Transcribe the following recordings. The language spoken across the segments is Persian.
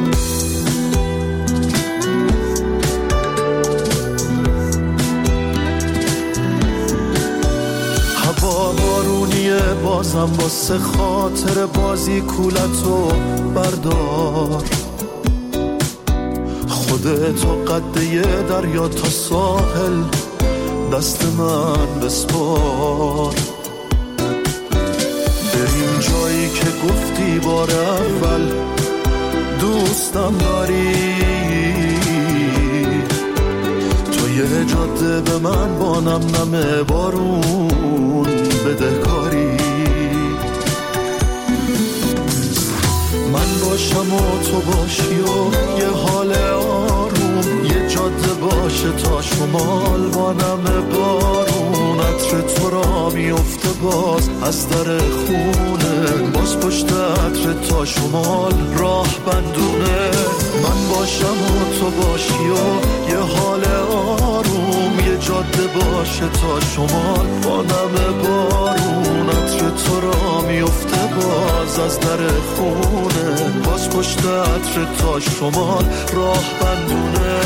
هوا بارونیه بازم واسه خاطر بازی کولتو بردار، خودتو قده دریا تا ساحل دست من بسپار. بریم جایی که گفتی بار اول دوستم داری، تو یه جاده به من با نم بارون بده کاری. من باشم و تو باشی و یه حال آروم، یه جاده باشه تا شمال با نم بارون. عطر تو را میفته باز از در خونه، باز پشت عطر تا شمال راه بندونه. من باشم و تو باشی و یه حال آروم، یه جاده باشه تا شمال با نم بارون. عطر تو را میفته باز از در خونه، باز پشت عطر تا شمال راه بندونه.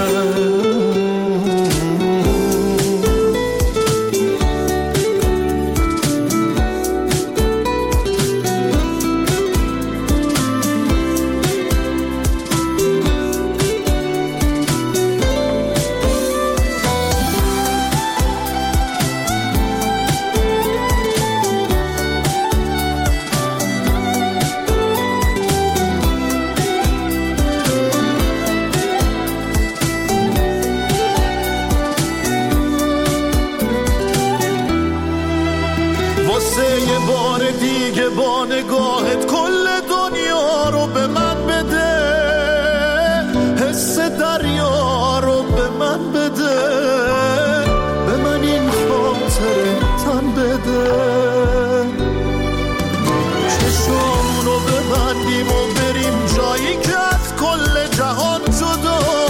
با نگاهت کل دنیا رو به من بده، حس دریا رو به من بده، به من این خاطره تن بده. چشمونو ببندیم و بریم جایی که از کل جهان جداست،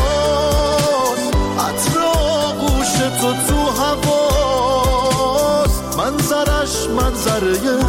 عطر آغوش تو هواست، منظرش منظره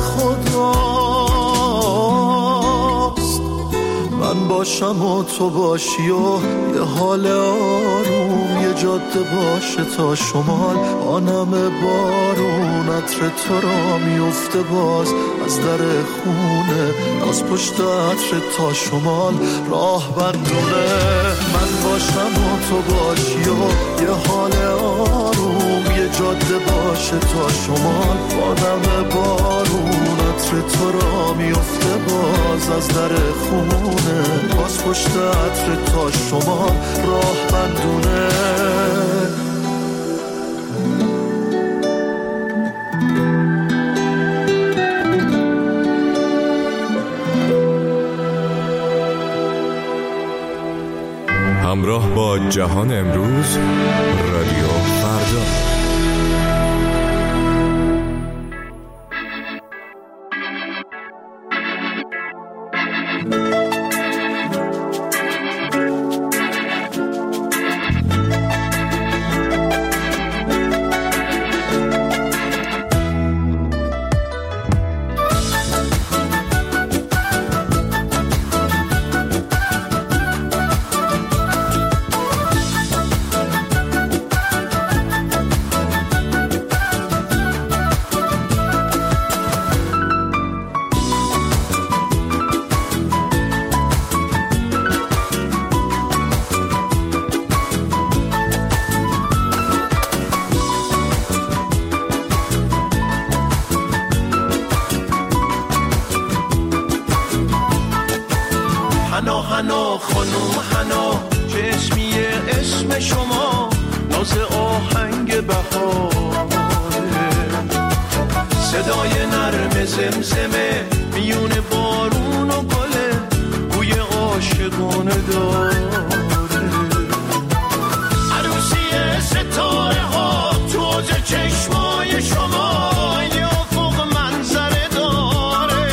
خداست. من باشم و تو باشی و یه حال آروم، یه جاده باشه تا شمال آنم بارون. عطر تو را میفته باز از در خونه، از پشت عطر تا شمال راه بندونه. من باشم و تو باشی و یه حال آروم، یه جاده باشه تا شمال آنم بارون. عطر تو را میفته باز از در خونه، باز پشت عطر تا شمال راه بندونه. همراه با جهان امروز، رادیو فردا. حنا خانوم حنا، چشمیه اسم شما، ناز آهنگ بهاره، صدای نرم زمزمه میون بارون و گله، بوی عاشقانه داره. عروسی ستاره ها تو حوض چشمای شما، یه افق منظره داره.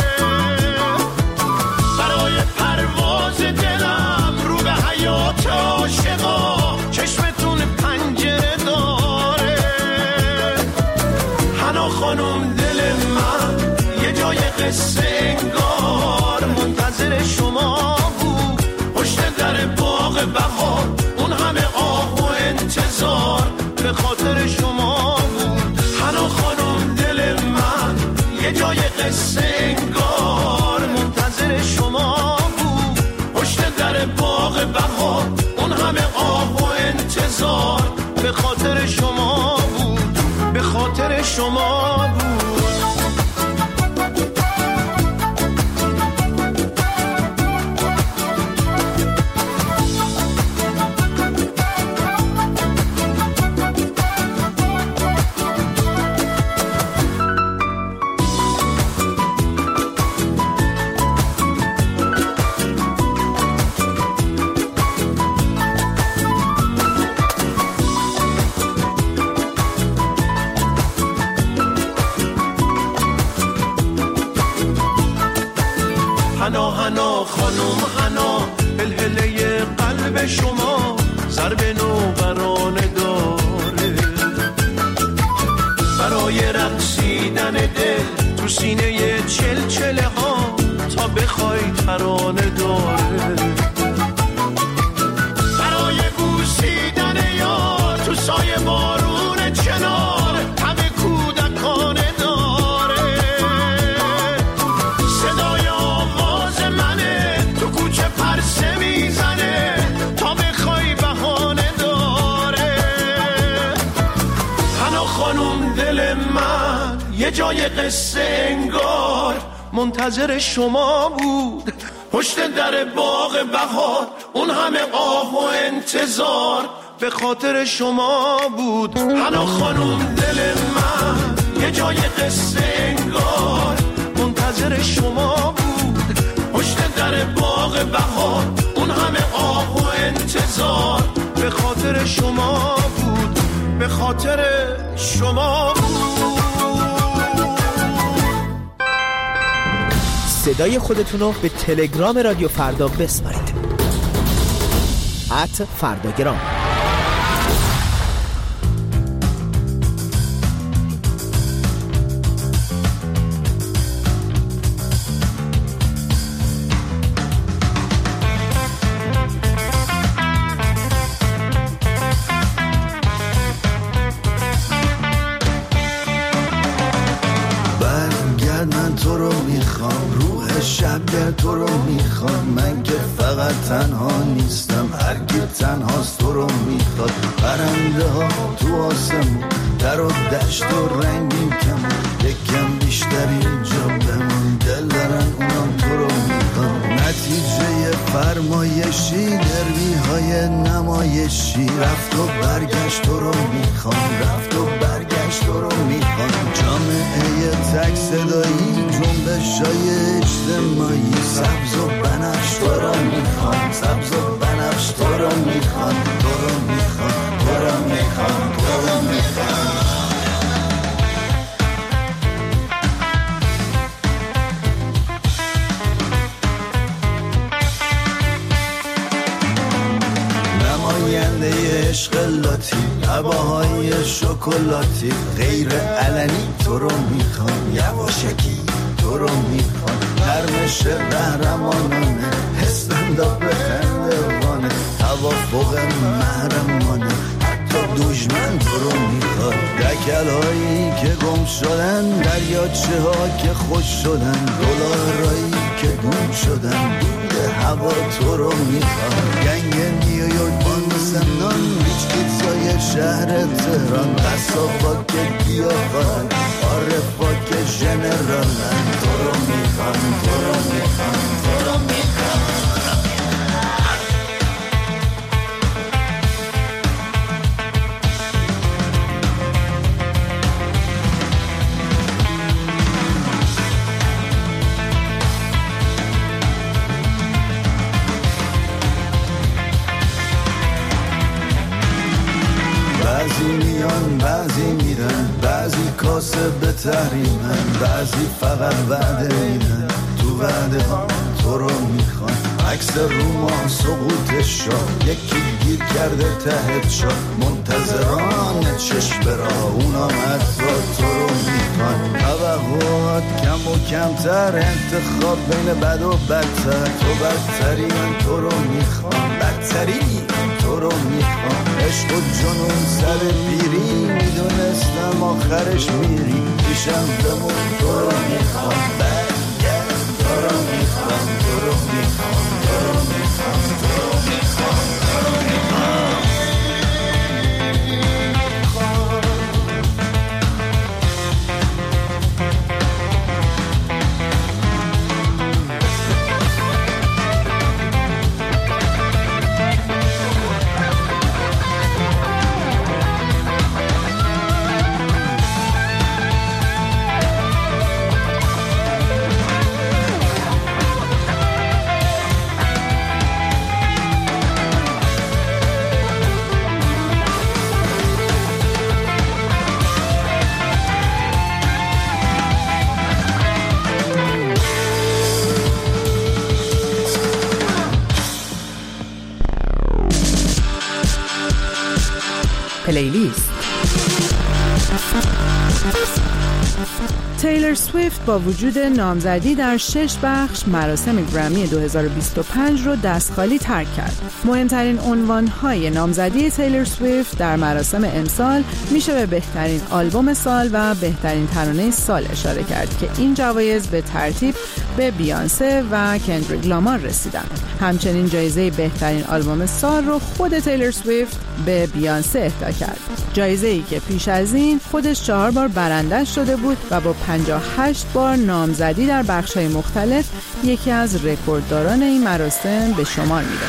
برای پرواز دلم رو به حیات عاشقا، چشمتون پنجره داره. حنا خانم دل من یه جای قصه انگار منتظر شما بود، بهار اون همه آه و انتظار به خاطر شما بود. حنا خانم دل من یه جای قصه انگار منتظر شما بود. پشت در باغ بهار اون همه آه و انتظار به خاطر شما بود، به خاطر شما بود. حنا حنا خانم حنا هلهله قلب شما ضرب نوبرانه داره. برای رقصیدن دل تو سینه چلچله ها تا بخوای ترانه داره. برای بوسیدن یار تو سایه بارون چنار همه کودکانه داره. صدای آواز منه تو کوچه پرسه میزنه تا بخوای بهانه داره. حنا خانم دل من یه جای قصه انگار منتظر شما بود. پشت در باغ بهار اون همه آه و انتظار به خاطر شما بود. حنا خانم دل من یه جای قصه انگار منتظر شما بود. پشت در باغ بهار اون همه آه و انتظار به خاطر شما بود، به خاطر شما بود. صدای خودتون رو به تلگرام رادیو فردا بسپارید. @فرداگرام. من تو رو میخوام، روح شب تو رو میخوام. من که فقط تنها نیستم، هر کی تنهاست تو رو میخواد. پرنده ها تو آسمون، در و دشت و رنگین کمون. یکم بیشتر اینجا بمون، دل دارن اونام تو رو میخواد. نتیجه فرمایشی، دروی های نمایشی. رفت و برگشت تو رو میخوام، رفت و برگشت تو رو میخوام. جامعه تک صدایی، جنبش های اجتماعی. سبز و بنفش تو رو میخوام، سبز و بنفش تو رو میخوام. تو رو میخوام، تو رو میخوام، تو رو میخوام. نماینده عشق لاتی، هواهای شکلاتی. غیر علنی تو رو میخوام، یواشکی تو رو میخوام. نرمش قهرمانانه، استنداپ خندوانه. توافق محرمانه، حتی دشمن تو رو میخواد. دکل هایی که گم شدن، دریاچه ها که خوش شدن. دلارایی که دون شدن، دود هوا تو رو میخواد. گنگ نیویورک بانسنان، ریچ پیتزای شهر تهران. قصابا که گیاهان، عارفا که ژنرالن. تو رو میخوام، تو رو میخوام، تو رو میخوام. بعضی میان بعضی میرن، بعضی کاسه به تحریمن. بعضی فقط وعده میدن، تو وعده ها تو رو میخوان. عکس روما سقوطش شد، یکی گیر کرده تحت شد. منتظران چشم برا، اونا حتی تو رو میخوان. توقعات کم و کمتر، انتخاب بین بد و بدتر. تو بدتری من تو رو میخوام، بدتری عشق و جنون سر پیری میدونستم آخرش میری پیشم بمون تو رو میخوام برگرد تو رو میخوام تو رو میخوام تو رو میخوام تو رو میخوام تو رو میخوام پلیلیست. تیلر سویفت با وجود نامزدی در 6 بخش مراسم گرمی 2025 رو دستخالی ترک کرد. مهمترین عنوان‌های نامزدی تیلر سویفت در مراسم امسال میشه به بهترین آلبوم سال و بهترین ترانه سال اشاره کرد که این جوایز به ترتیب به بیانسه و کندریک لامار رسیدن. همچنین جایزه بهترین آلبوم سال رو خود تیلر سویفت به بیانسه اهدا کرد. جایزه‌ای که پیش از این خودش 4 بار برنده شده بود و با 58 بار نامزدی در بخش‌های مختلف یکی از رکوردداران این مراسم به شمار میره.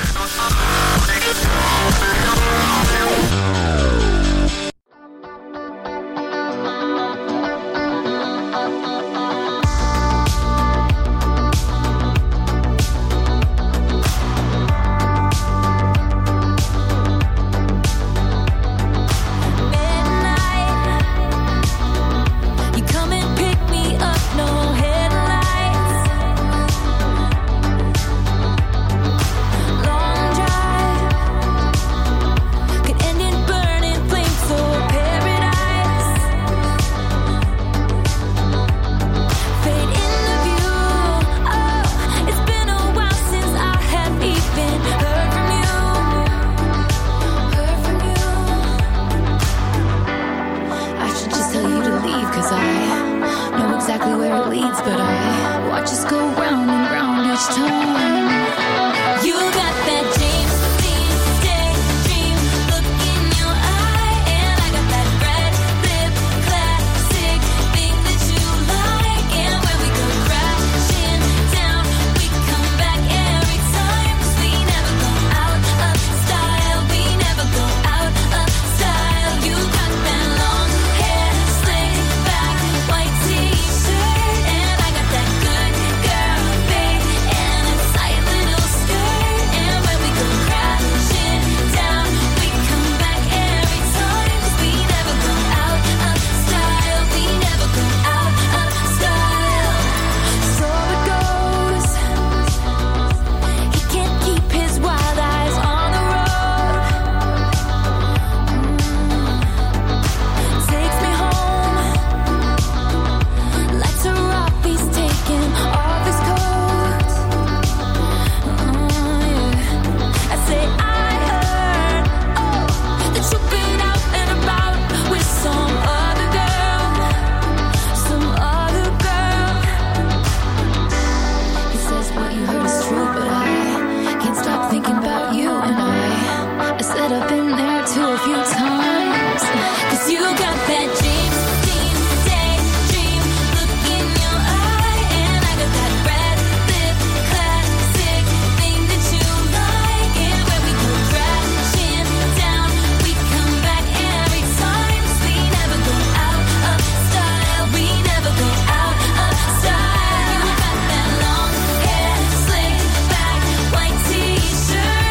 Shirt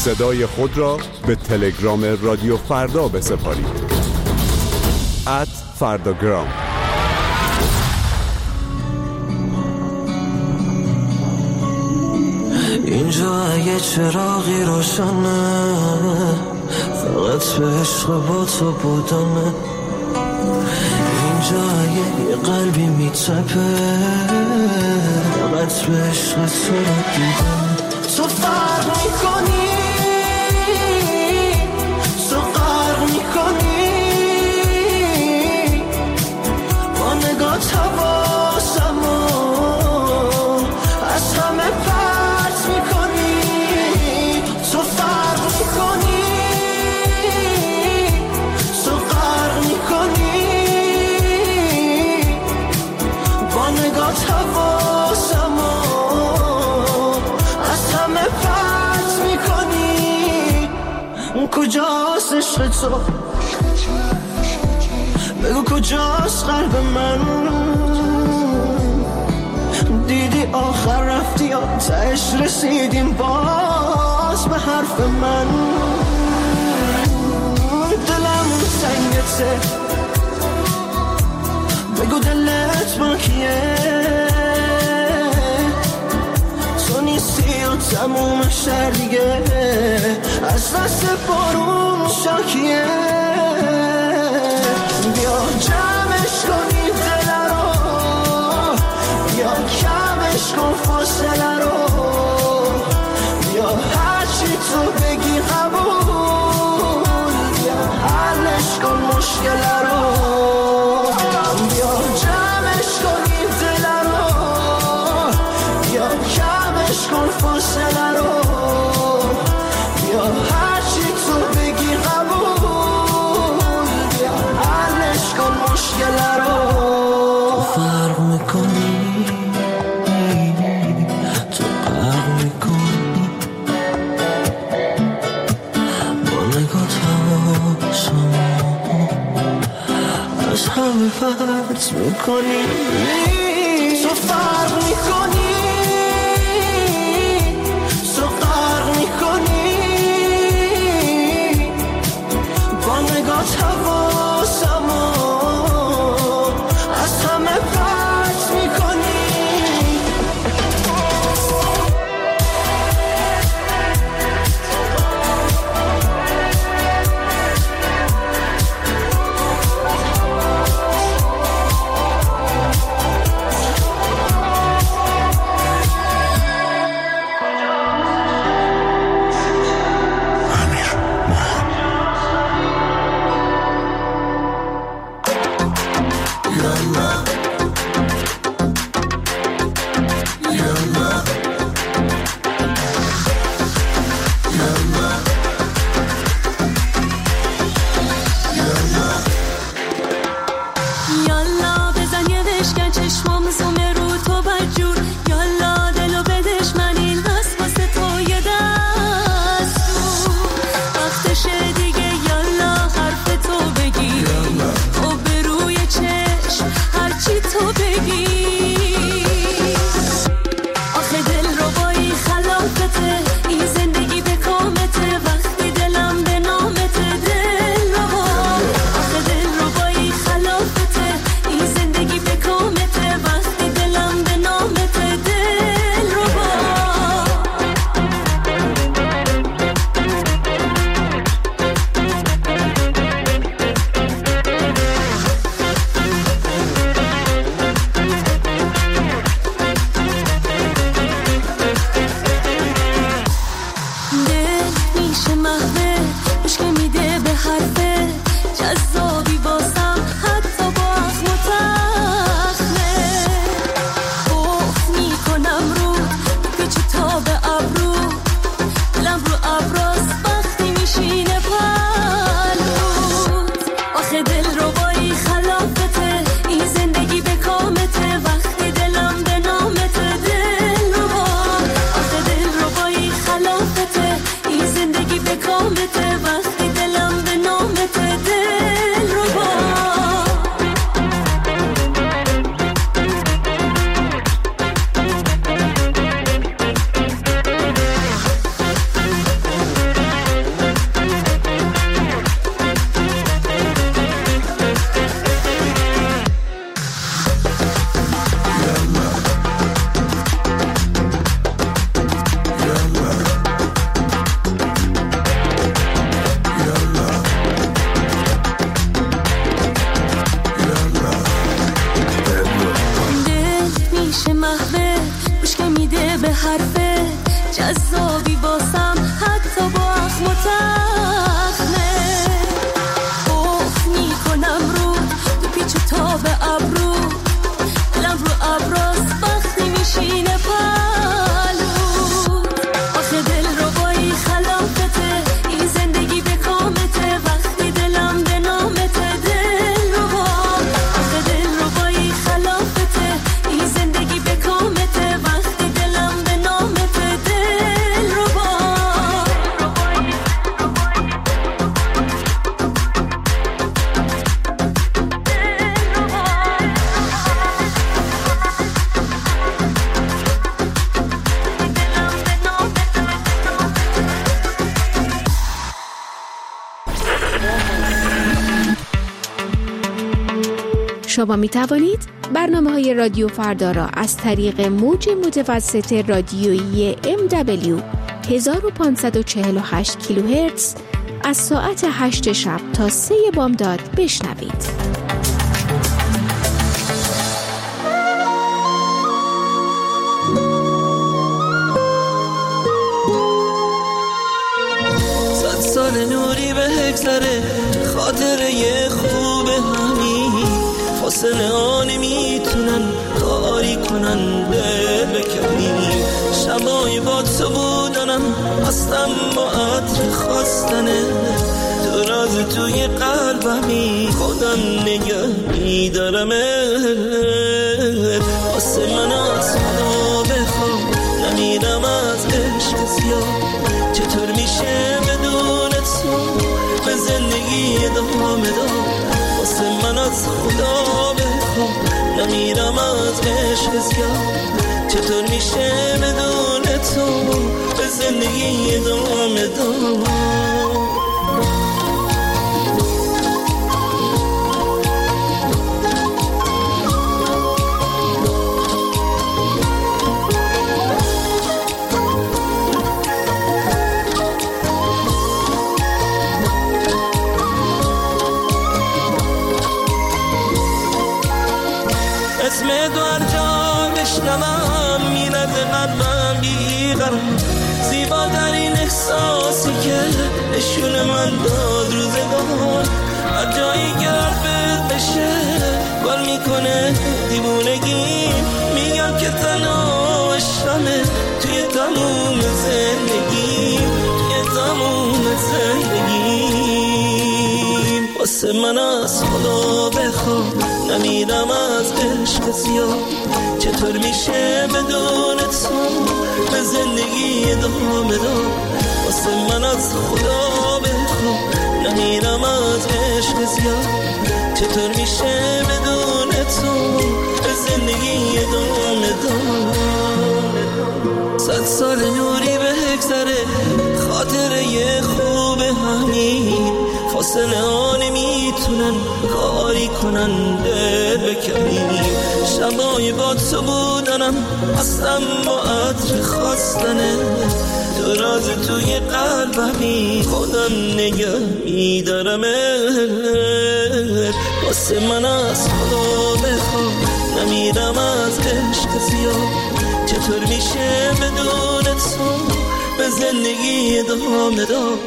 صدای خود را به تلگرام رادیو فردا بسپارید. @فرداگرام. اینجا یه چراغی روشنه، فقط به عشق با تو بودنه. اینجا یه قلبی میتپه، فقط به عشق تو رو دیدن. تو فرق میکنی، تو غرق میکنی، با نگاه حواسمو از همه پرت میکنی. تو فرق میکنی، تو غرق میکنی، با نگاه حواسمو از همه پرت میکنی. کجاست عشق تو؟ بگو کجاست قلب من؟ دیدی آخر رفتی یا تهش رسیدیم باز به حرف من؟ دلم سنگته، بگو دلت با کیه؟ تو نیستی و تموم شهر دیگه از دست بارون شاکیه. بیا جمعش کنی دل رو، بیا کمش کن فاصله رو، بیا هرچی تو بگی قبول، بیا حلش کن مشکل رو. بیا جمعش کنی دل رو، بیا کمش کن فاصله رو، بیا هرچی تو بگی قبول، بیا حلش کن مشکل رو. فرق میکنی، تو غرق میکنی، با نگاه حواسمو از همه پرت میکنی. تو فرق میکنی، تو غرق میکنی، با نگاه حواسمو از همه پرت میکنی. شما می توانید برنامه‌های رادیو فردا را از طریق موج متوسط رادیویی MW 1548 کیلوهرتز از ساعت 8 شب تا 3 بامداد بشنوید. سال نوری به هگذره خاطره خوب همین فاصله ها نمیتونن کاری کنن دل بکنیم شبای با تو بودنم هستم با عطر خواستنه تو راز توی قلبمی خودم نگه میدارمه واسه من از خدا بخوام نمیرم از عشق زیاد چطور میشه بدون تو به زندگی ادامه دار واسه من از خدا بخوام نمیرم از عشق زیاد چطور میشه بدون تو به زندگی ادامه دار اسم دوار جا بشنوم میرد قلبم بیقرار زیباترین احساسی که نشون من داد روزگار هر جایی گرد بشه گل میکنه دیوونگی میگم که تنها شمه توی تموم زندگی توی تموم زندگی واسه من از خدا بخوام نمیرم از عشق زیاد چطور میشه بدون تو به زندگی ادامه دار واسه من از خدا بخوام نمیرم از عشق زیاد چطور میشه بدون تو به زندگی ادامه دار 100 سال نوری به هگذره خاطره خوب همین فاصله ها نمیتونن کاری کنن دل بکنیم شبای با تو بودنم هستم با عطر خواستنه تو راز توی قلبمی خودم نگه میدارمه واسه من از خدا بخوام نمیرم از عشق زیاد چطور میشه بدون تو به زندگی ادامه دار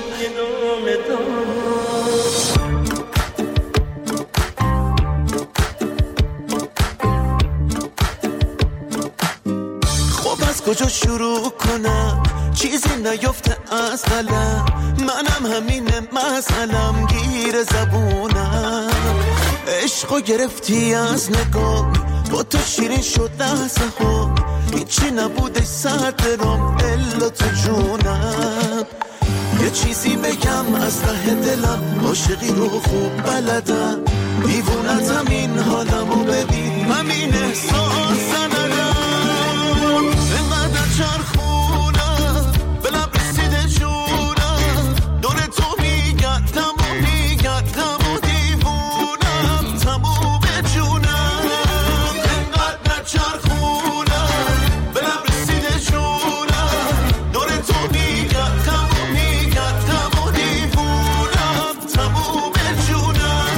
خب از کجا شروع کنم چیزی نیفته اصلا منم همینه مسئلم گیر زبونم عشقو گرفتی از نگاه با تو شیرین شد لحظه ها هیچی نبوده سر درام الا تو جونم یه چیزی بگم از ته دلم عاشقی رو خوب بلدم دیوونتم این حالمو ببین همین احساس ندارم اینقدر چرخونم به لب رسیده جونم دور تو میگردم و میگردم و دیوونم تموم جونم اینقدر چرخونم به لب رسیده جونم دور تو میگردم و میگردم و دیوونم تموم جونم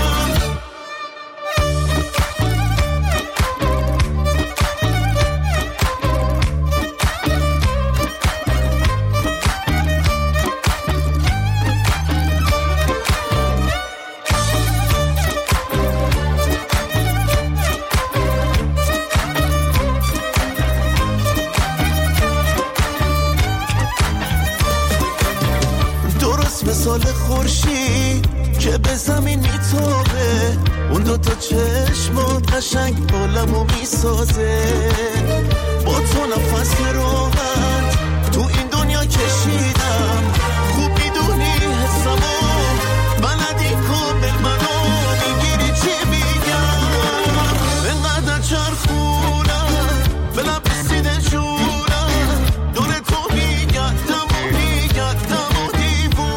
مثال خورشید که به زمین میتابه اون دوتا چشمات قشنگ عالمو میسازه با تو نفس راحت تو این دنیا کشیدم خوب میدونی حسمو بلدی کامل منو میگیری چی میگم اینقدر چرخونم به لب رسیده جونم دور تو میگردم و میگردم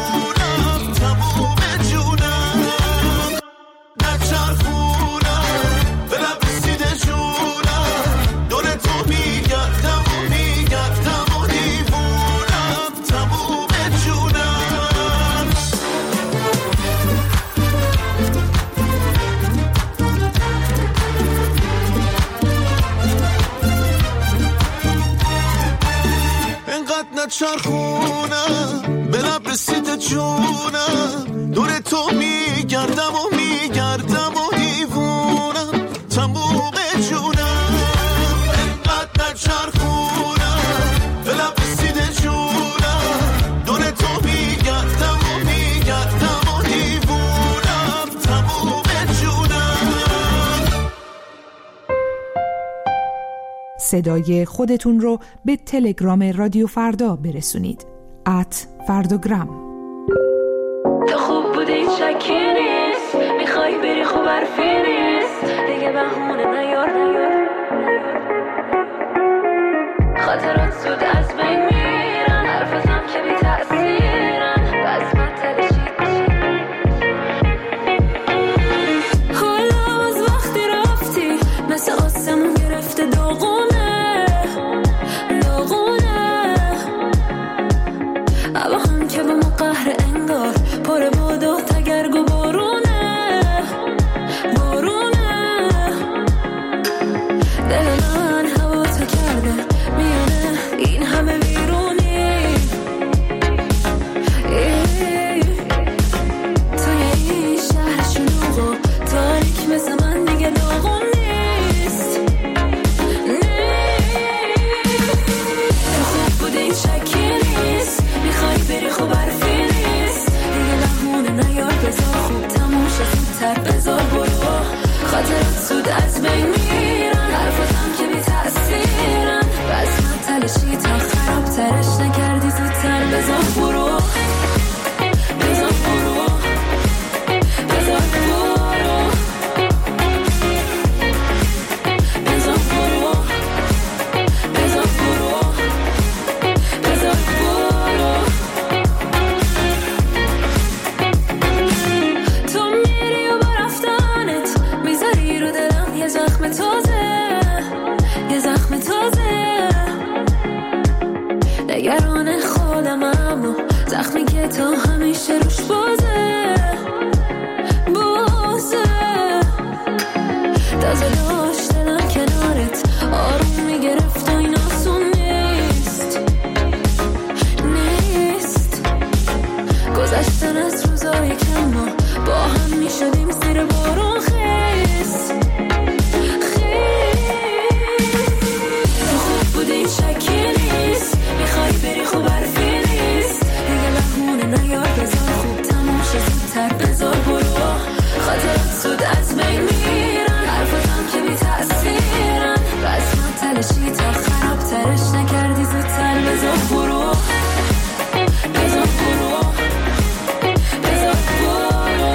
تموم جونم نچرخونم رسیده جونم، دور تو میگردم و میگردم و دیوونم، تموم جونم انقدر نچرخونم، دلم رسیده جونم، دور تو میگردم و میگردم و دیوونم، تموم جونم. صدای خودتون رو به تلگرام رادیو فردا برسونید. @فرداگرام. تو خوب بودی شکی نیست، میخوای بری خوب حرفی نیست، دیگه بهونه نیار خاطرات زود از بین میرن، حرفتم که بی تأثیرن، بس من تلشید حالا از وقتی رفتی مثل آسمون گرفته داغونه اما هم که با ما قهر انگار پر باد و تگرگ و بارونه دل من هوا تو کرده میونه این همه ویرونی، توی این شهر شلوغ و تاریک مثل من دیگه داغون نیست. تو خوب بودی شکی نیست، میخوای بری خوب حرفی نیست، دیگه بهونه نیار بذار خوب تموم شد زودتر بذار برو، خاطرات زود از بین میرن، حرفاتم که بی تأثیرن، بس من تلشی تا خراب ترش نکردی زودتر بذار برو بذار برو بذار برو بذار برو بذار برو بذار برو. تو میری و با رفتنت میذاری رو دلم یه زخم تازه، نگران خودم اما زخمی که تا همیشه روش بازه تازه داشت دلم کنارت آروم میگرفت و این آسون نیست گذشتن از روزای کم ما با هم میشدیم زیر بارون خیس تو خوب بودی شکی نیست، میخوای بری خوب حرفی نیست، دیگه بهونه نیار بذار خوب تموم شد زودتر بذار برو، خاطرات زود از بین میرن، حرفاتم که بی تأثیرن، بس من تلشی تا خراب ترش نکردی زودتر بذار برو بذار برو بذار برو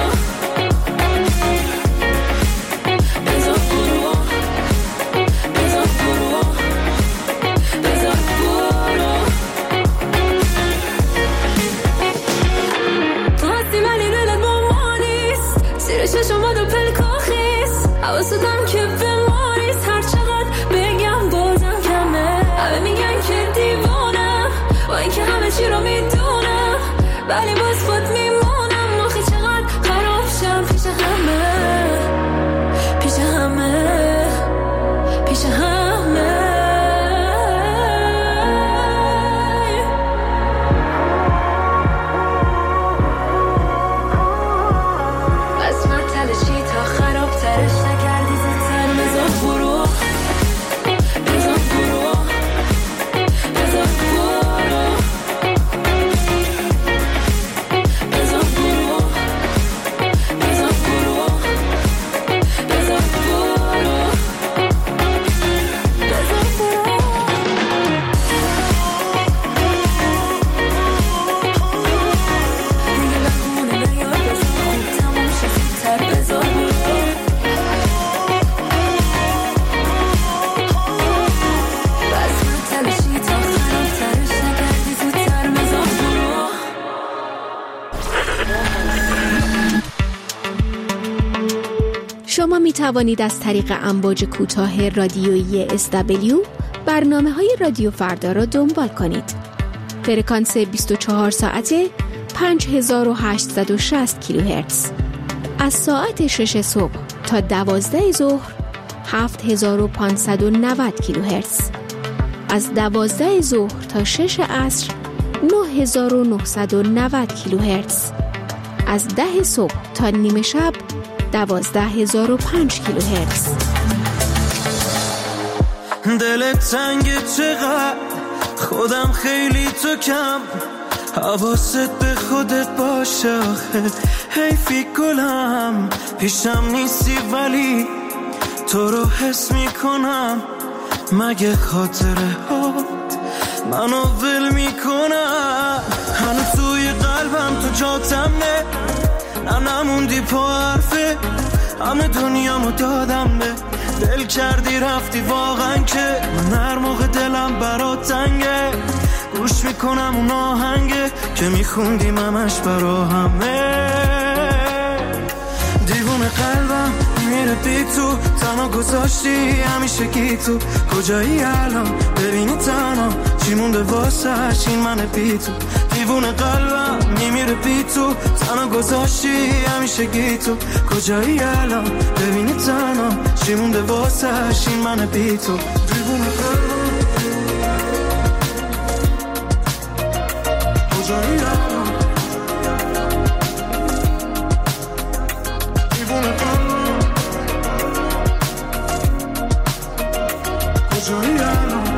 بذار برو بذار برو بذار برو. تو هستی ولی دلت با ما نیست، زیر چشمات و پلکا خیس، حواستم که به ما نیست، هر چقدر بگم بازم کمه، همه میگن که دیوانم با اینکه همه چی رو میدونم، ولی باز خود میمونم، آخه چقدر خراب شم پیش همه پیش همه پیش همه. بس من تلشی تا خراب ترش نکردی زودتر بذار برو بذار برو بذار برو بذار برو بذار برو بذار برو بذار برو. دیگه بهونه نیار بذار خوب تموم شد زودتر بذار برو، بس من تلشی تا خراب ترش نکردی زودتر بذار برو. شما می توانید از طریق امواج کوتاه رادیویی SW برنامه‌های رادیو فردا را دنبال کنید. فرکانس 24 ساعته 5860 کیلوهرتز. از ساعت 6 صبح تا 12 ظهر 7590 کیلوهرتز. از 12 ظهر تا 6 عصر 9990 کیلوهرتز. از 10 صبح تا نیمه شب 12005 کیلوهرتز. دلت تنگ چقدر، خودم خیلی تو کم، حواست به خودت باشه آخه حیفی گلم، پیشم نیستی ولی تو رو حس میکنم، مگه خاطره هات منو ول میکنم، هنو توی قلبم تو جاتمه، نموندی پا حرفه، همه دنیامو دادم به دل کردی رفتی واقعا که من هر موقع دلم برات تنگه گوش میکنم اون آهنگه که میخوندیم همش برا همه، دیوونه قلبم میره بی تو، تنها گذاشتی همیشه گی تو، کجایی الان ببینی تنها چی مونده واسهش این من بی تو، دیوونه قلبم میمیره بی تو، تنها گذاشتی همیشه گی تو، کجایی الان ببینی تنها چی مونده واسهش این من بی تو، دیوونه قلبم کجایی الان دیوونه قلبم کجایی الان،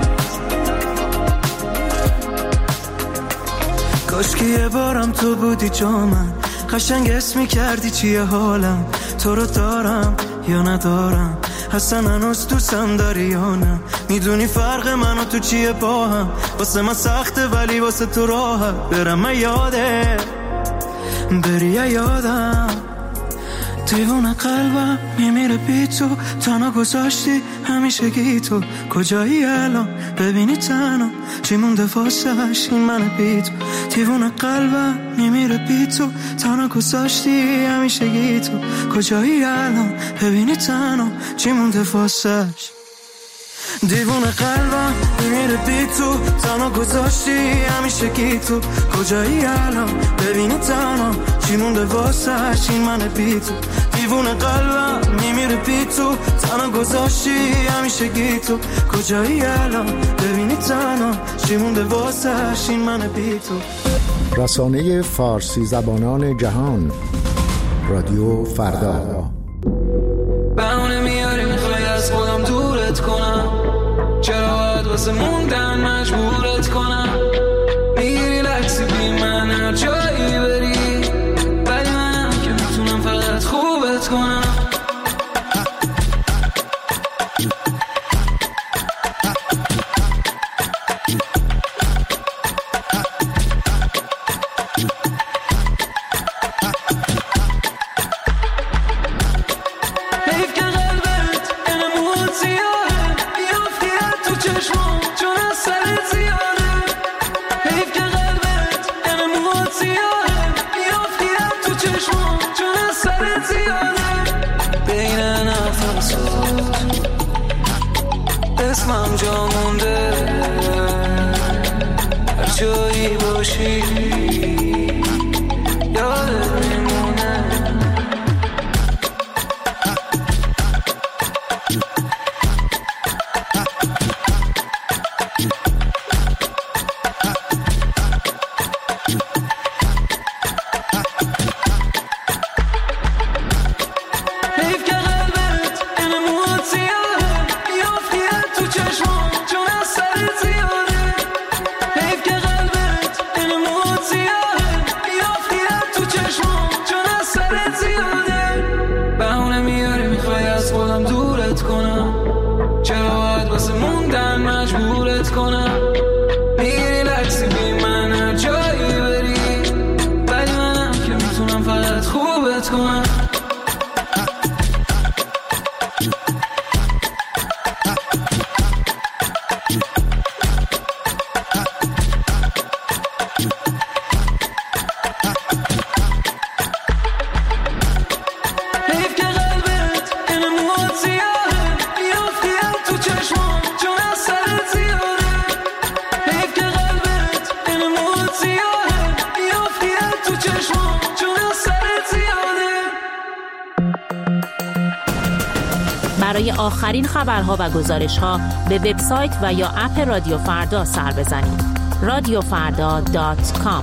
کاشکی یه بارم تو بودی جا من، قشنگ اسم می‌کردی چیه حالم، تو رو دارم یا ندارم، اصلا هنوز دوستم داری یا نه، میدونی فرق من و تو چیه با هم، واسه من سخته ولی واسه تو راحت، برم یاده بری یادم، دیوونه قلبم میمیره بی تو، تنها گذاشتی همیشه گی تو، کجایی الان ببینی تنها چی مونده واسهش این من بی تو، دیوونه قلبم میمیره بی تو، تنها گذاشتی همیشه گی تو، کجایی الان ببینی تنها چی مونده واسهش، دیوونه قلبم میمیره بی تو، تنها گذاشتی همیشه گی تو، کجایی الان ببینی تنها چی مونده واسهش این من بی تو، دیوونه قلبم میمیره بی تو، تنها گذاشتی همیشه گی تو، کجایی الان ببینی تنها چی مونده واسهش این من بی تو. رسانه فارسی زبانان جهان، رادیو فردا. بهونه میاری میخوای از خودم دورت کنم، چرا باید واسه موندن مجبورت کنم، میگیری لکسی بی من هر جایی بری، ولی منم که میتونم فقط خوبت کنم، اسمم جا مونده هر جایی باشی یادت میمونه، برای آخرین خبرها و گزارش‌ها به وبسایت و یا اپ رادیو فردا سر بزنید. radiofrda.com.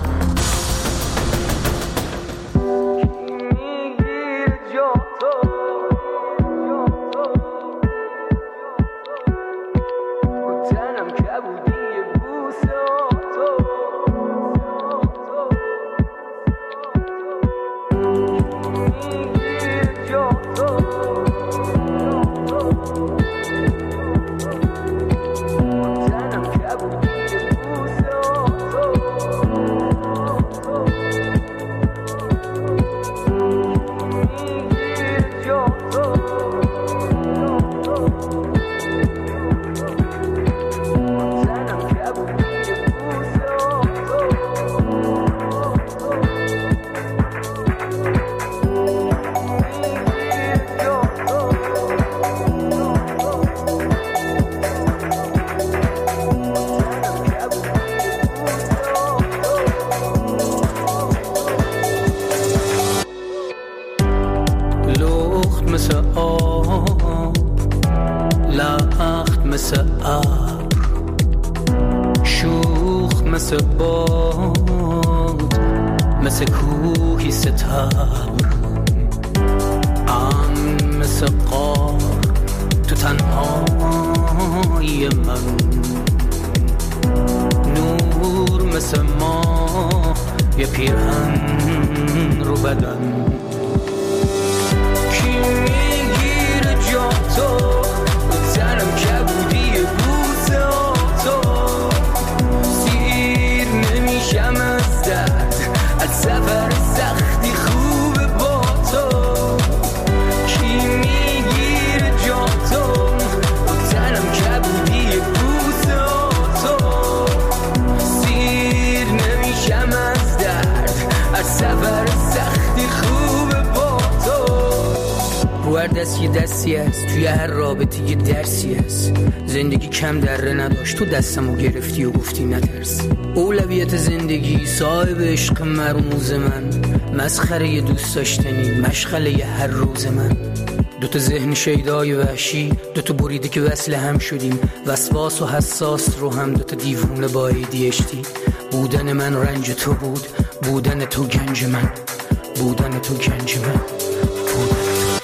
دستی است توی هر رابطه یه درسی است. زندگی کم دره نداشت، تو دستمو گرفتی و گفتی نترس. اولویت زندگی صاحب عشق مرموز من، مسخره ی دوست داشتنی مشغله ی هر روز من. دوتا ذهن شیدای وحشی، دوتا بریده که وصل هم شدیم، وسواس و حساس رو هم دوتا دیوونه با ADHD. بودن من رنج تو بود، بودن تو گنج من، بودن تو گنج من، بودن.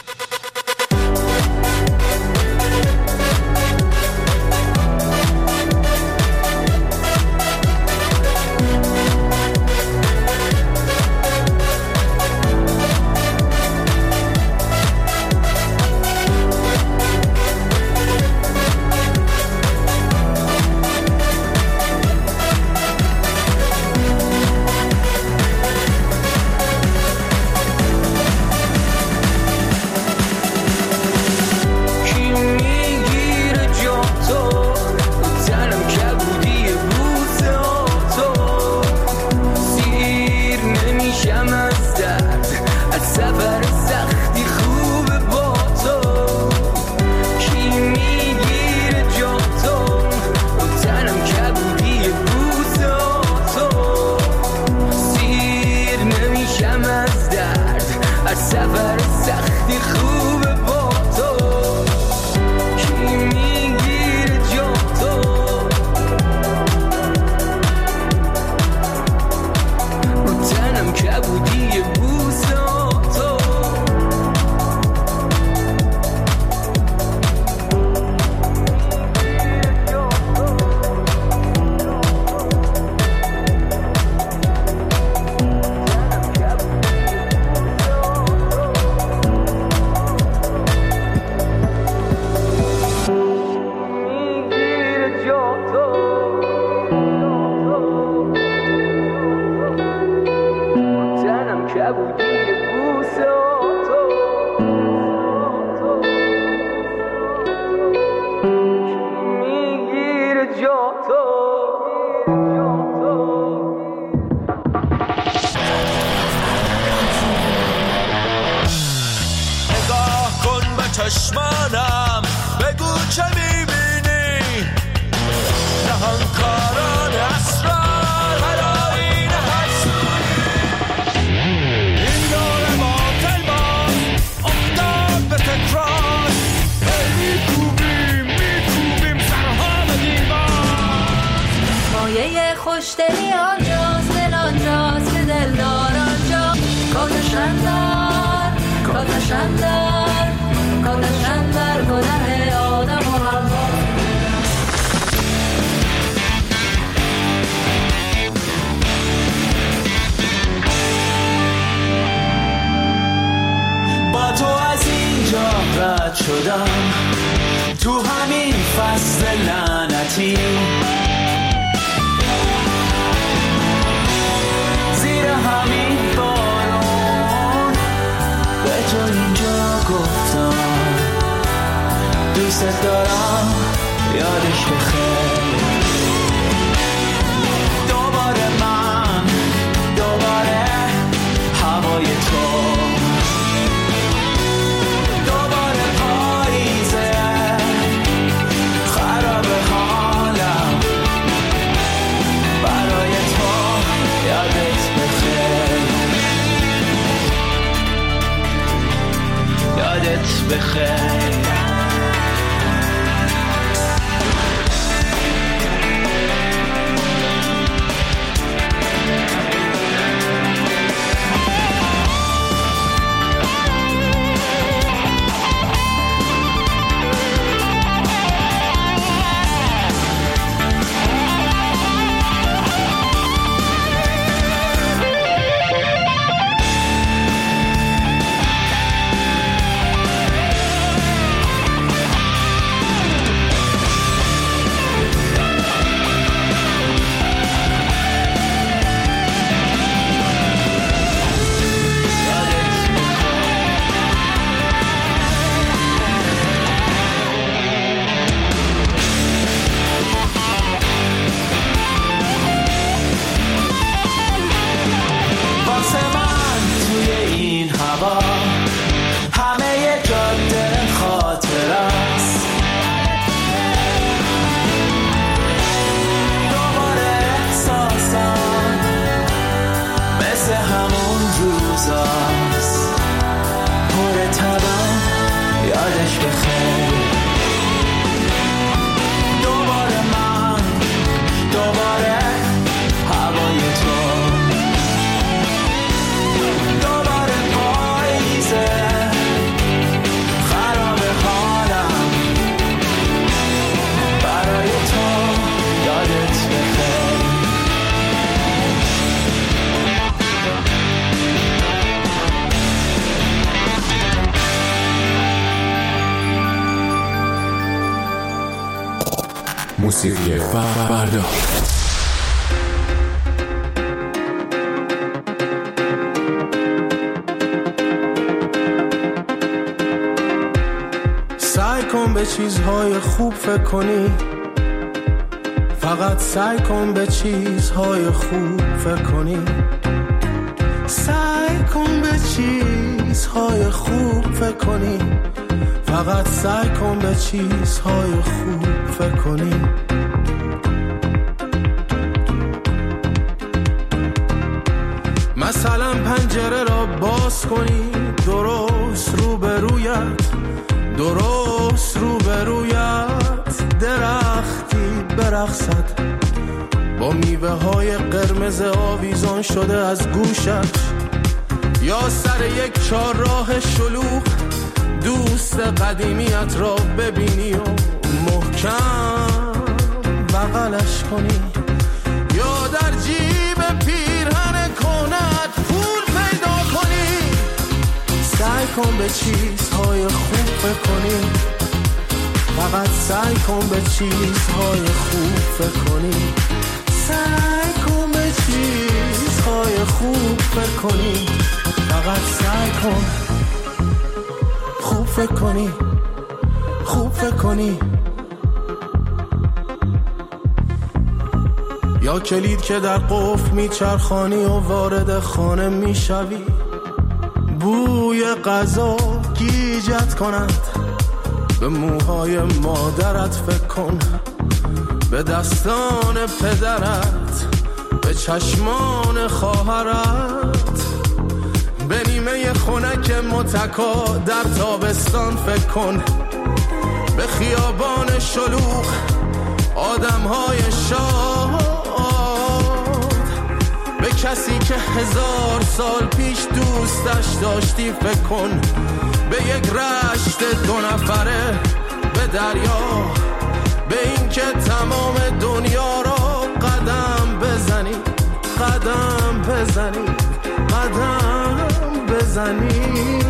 چشمانم بگو چه میبینی نهانکاران اسرار هرائین حسودی این دور باطل باز افتاد به تکرار میکوبیم سرها به دیوار مایه خوش اندر کاتش اندر گناه آدم و حوا. با تو از اینجا رد شدم تو همین فصل لعنتی، زیر همین بارون به تو اینجا گفتم دوست دارم یادش بخیر. دوباره من دوباره هوای تو، دوباره پاییزه خراب حالم برای تو یادت بخیر، یادت بخیر. موسیقی فردا. سعی کن به چیزهای خوب فکر کنی، فقط سعی کن به چیزهای خوب فکر کنی، سعی کن به چیزهای خوب فکر کنی، فقط سعی کن به چیزهای خوب فکر کنی. مثلا پنجره را باز کنی، درست روبرویت، درست روبرویت درختی برقصد با میوه های قرمز آویزان شده از گوشش، یا سر یک چهارراه شلوغ دوست قدیمیت را ببینی و محکم بغلش کنی، یا در جیب پیرهن کهنه‌ات پول پیدا کنی. سعی کن به چیزهای خوب فکر کنی، فقط سعی کن به چیزهای خوب فکر کنی، سعی کن به چیزهای خوب فکر کنی، فقط سعی کن خوب فکر کنی، خوب فکر کنی. یا کلید که در قفل میچرخانی و وارد خانه میشوی، بوی غذا گیجت کند، به موهای مادرت فکر کن، به دستان پدرت، به چشمان خواهرت، به نیمه خنک متکا در تابستان فکر کن، به خیابان شلوغ آدم‌های شاد، به کسی که 1000 سال پیش دوستش داشتی فکر کن، به یک رشت 2 نفره به دریا، به این که تمام دنیا را قدم بزنی، قدم بزنی، قدم بزنی.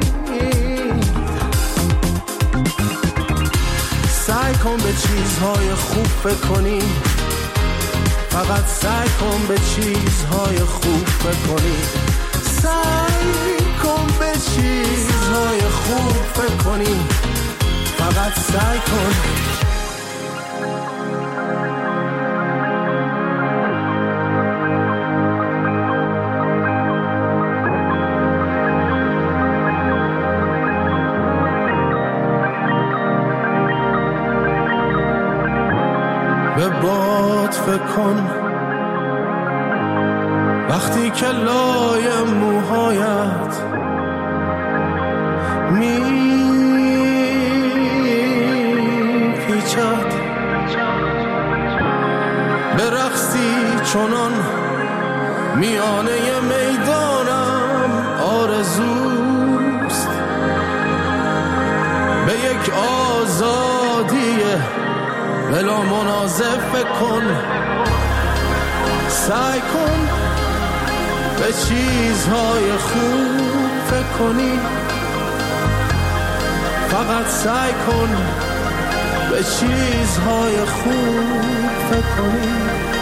سعی کن به چیزهای خوب فکر کنی، فقط سعی کن به چیزهای خوب فکر کنی، سعی کن به چیزهای خوب فکر کنی، فقط سعی کن. به باد فکر کن وقتی که لای موهایت میپیچد، برقصی چنان میانه میدانم آرزوست، به یک آزادی بلا منازع فکر کن، سعی کن به چیزهای خوب فکر کنی، فقط سعی کن به چیزهای خوب فکر کنی.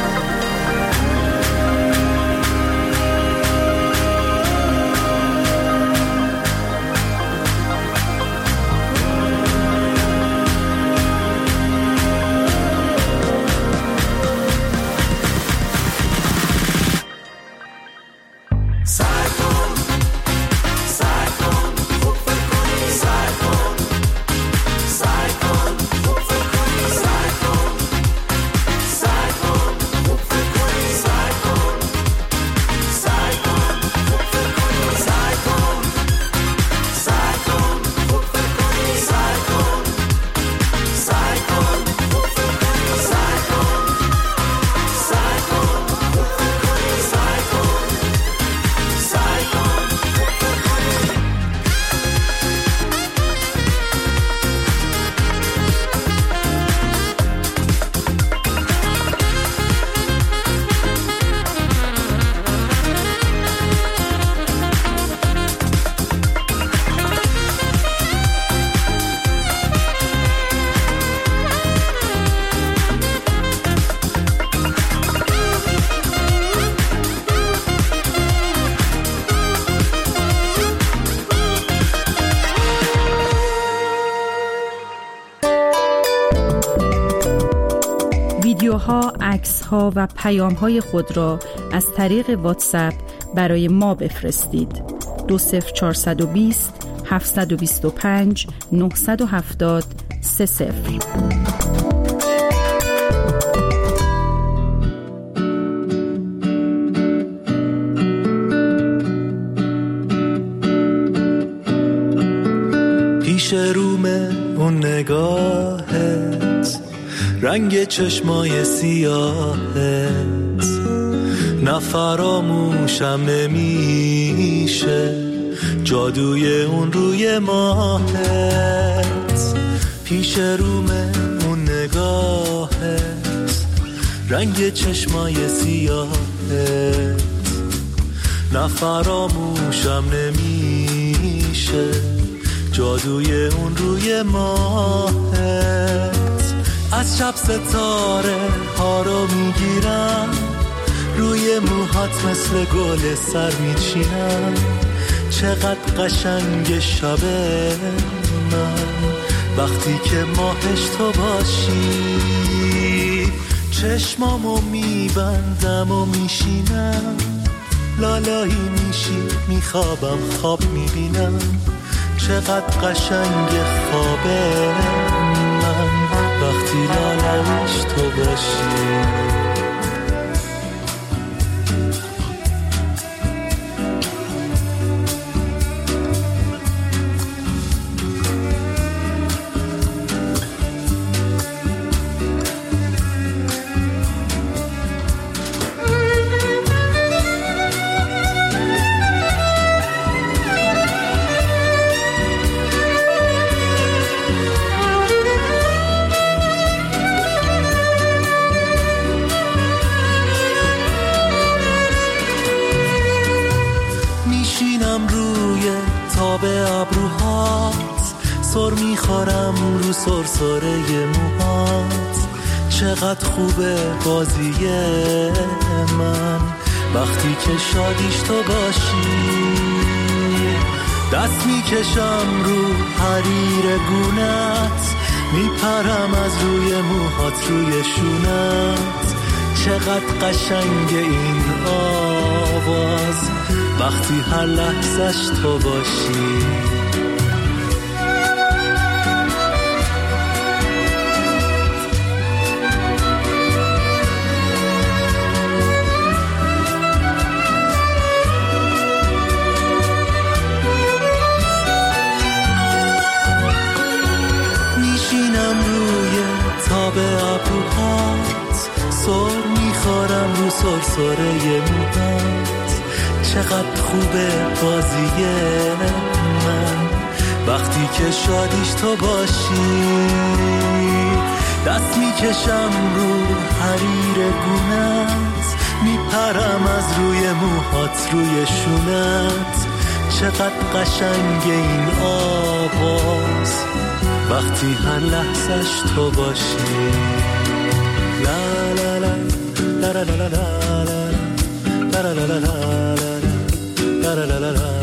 ویدیوها، عکس‌ها و پیام‌های خود را از طریق واتساپ برای ما بفرستید. 20420 725 970 30. پیش رومه اون نگاهت، رنگ چشمای سیاهت، نفراموشم نمیشه جادوی اون روی ماهت. پیش رومه اون نگاهت، رنگ چشمای سیاهت، نفراموشم نمیشه جادوی اون روی ماهت. از شب ستاره ها رو میگیرم، روی موهات مثل گل سر میچینم. چقدر قشنگ شبه من وقتی که ماهش تو باشی. چشمامو میبندم و میشینم، لالایی میشی میخوابم خواب میبینم. چقدر قشنگ خوابه من وقتی لالایش تو باشی. میشینم روی تاب ابروهات، سر میخورم رو سرسره موهات. چقدر خوبه بازی من وقتی که شادیش تو باشی. دست میکشم رو حریر گونت، میپرم از روی موهات روی شونت. چقدر قشنگ این آواز وقتی هر لحظش تو باشی. تاب ابروهات، سر میخورم رو سرسره موهات. چقدر خوبه بازی من وقتی که شادیش تو باشی. دست میکشم رو حریر گونت، میپرم از روی موهات روی شونت. چقدر قشنگ این آواز وقتی هر لحظش تو باشی. لا لا لا لا لا لا لا لا لا لا لا لا لا لا لا لا لا لا.